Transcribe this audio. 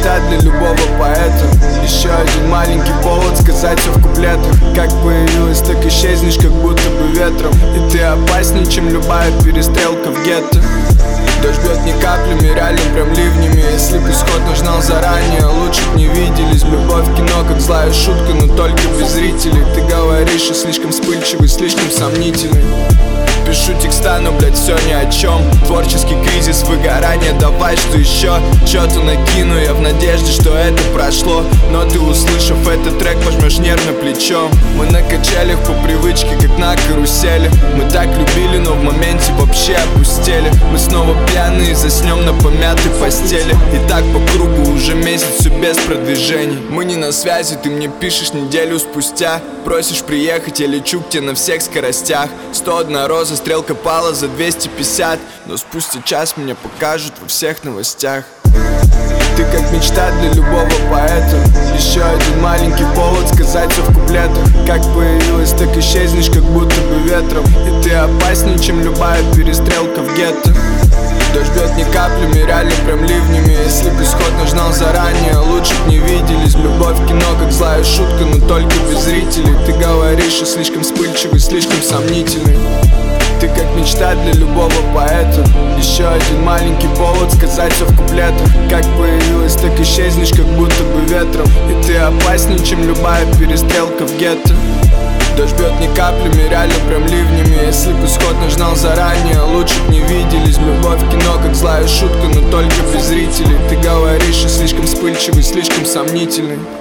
мечта для любого поэта. Еще один маленький повод сказать все в куплетах. Как появилась, так исчезнешь, как будто бы ветром. И ты опаснее, чем любая перестрелка в гетто. Дождь бьет не каплями, реально прям ливнями. Если бы исход наш знал заранее, лучше б не виделись. Любовь в кино, как злая шутка, но только без зрителей. Ты говоришь, что слишком вспыльчивый, слишком сомнительный. Пишу текста, но, блядь, все ни о чем. Творческий кризис, выгорание, давай что еще? Что-то накину я в надежде, что это прошло. Но ты, услышав этот трек, пожмешь нервно плечом. Мы на качелях по привычке, как на карусели. Мы так любили, но в моменте вообще опустели. Мы снова пьяные, заснем на помятой постели. И так по кругу уже месяц, все без продвижений. Мы не на связи, ты мне пишешь неделю спустя. Просишь приехать, я лечу к тебе на всех скоростях. 101 роза, стрелка пала за 250. Но спустя час меня покажут во всех новостях. Ты как мечта для любого поэта. Еще один маленький повод сказать все в куплетах. Как появилась, так исчезнешь, как будто бы ветром. И ты опаснее, чем любая перестрелка в гетто. Дождь бьет не каплями, реально прям ливнями. Если бы исход наш знал заранее, лучше б не виделись. Любовь в кино, как злая шутка, но только без зрителей. Ты говоришь, что слишком вспыльчивый, слишком сомнительный. Ты как мечта для любого поэта. Еще один маленький повод сказать все в куплетах. Как появилась, так исчезнешь, как будто бы ветром. И ты опаснее, чем любая перестрелка в гетто. Дождь бьет не каплями, реально прям ливнями. Если бы исход наш знал заранее, лучше б не виделись. Любовь в кино, как злая шутка, но только без зрителей. Ты говоришь, что слишком вспыльчивый, слишком сомнительный.